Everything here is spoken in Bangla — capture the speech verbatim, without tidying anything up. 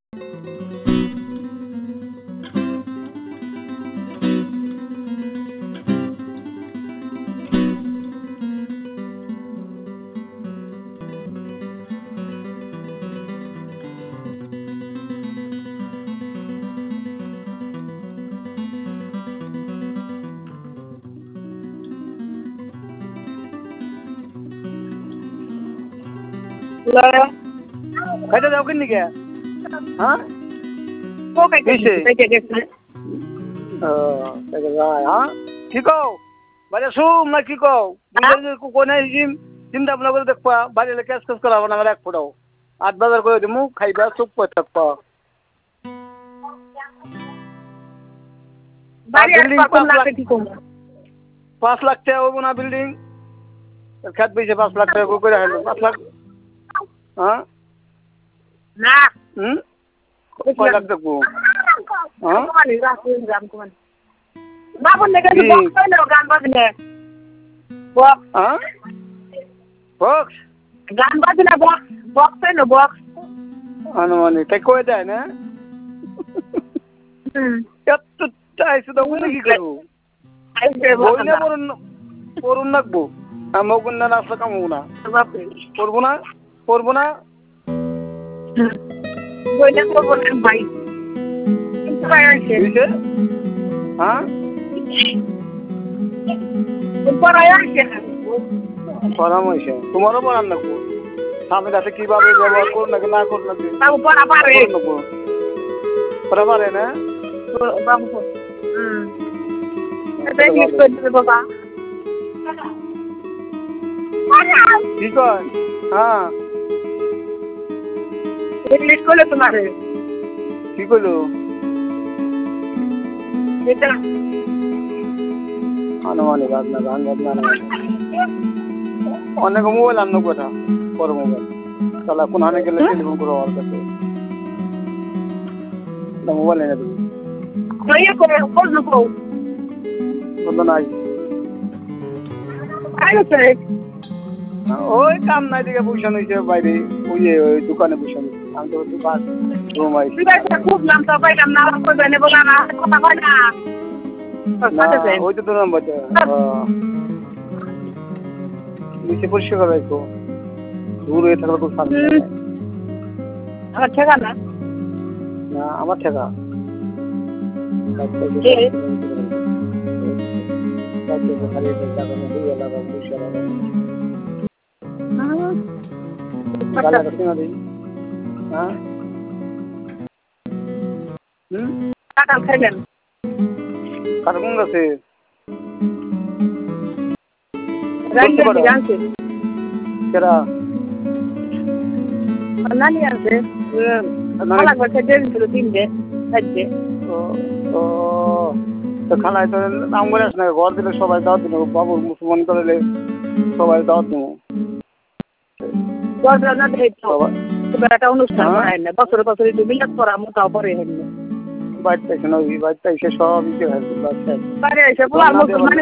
খাইতে যাও কিনি কে হ্যাঁ ও খাইতে খাইতে গেছে ও খাইতে যায় হ্যাঁ কি কও বাইরে শুম না কি কও কোনে জিম চিন্তা ভাবনা করে দেখবা বাইরে ক্যাশ ক্যাশ করাবো না আমার এক ফোটাও আট বাজার করে দিমু খাইবা চুপ করে থাকবা পাঁচ লাখ টাকা হবো না বিল্ডিং খেত পেয়েছে পাঁচ লাখ টাকা করে হলো পাঁচ লাখ হ্যাঁ না হুম কয় লাখ দেখবো হ্যাঁ বাবুর লেগে গান বাজলে হ্যাঁ বক্স গান বাজলে বক্স বক্স না বক্স আনুমানিক তাই কয়ে দেয় না এত চাইছে তো উনি কি করবো বইলে পড়ুন পড়ুন রাখবো আমার কন্যা রাস্তা কামবো না করবো না করবো না বইলে করবো না ভাই হ্যাঁ পরামর্শ তোমারও পড়ান রাখবো স্বামীর হাতে কিভাবে ব্যবহার করুন নাকি না করুন নাকি পড়া পারে না কি কয় হ্যাঁ ইংলিশ করলে তোমার কি করলো আনুমানিক আপনার গান বাজনা অনেক মোবাইল আনো কথা বড় মোবাইল তাহলে কোন হানে গেলে টেলিফোন করো আমার কাছে মোবাইল এনে দেবো বললো নাই ওই কাম নাই দিকে বসে নিয়েছে বাইরে ওই যে ওই দোকানে বসে নিয়েছে আমি তো দোকান রুম আইছি খুব নাম তো পাইলাম না করবে বলা না কথা কয় না ওই তো তোর নাম্বার নিচে পরিষ্কার করে রাখো দূর হয়ে থাকলে খুব শান্তি আমার ঠেকা না না আমার ঠেকা কাঁঠাল খাইলেন কার কোন গাছে আনছে কেরা নানি আনছে তিনটে চারটে তো খানায় তো নাম করে আস না ঘর দিলে সবাই দাওয়াত দিল বাবুর মুসলমান করলে সবাই দাওয়াত দেবো একটা অনুষ্ঠান হয় না বছরে বছরে একটু বিলাস করা মোটাও পরে হয় না বাড়িতে এসে নই বাড়িতে এসে সব ইচ্ছে হয় বাইরে এসে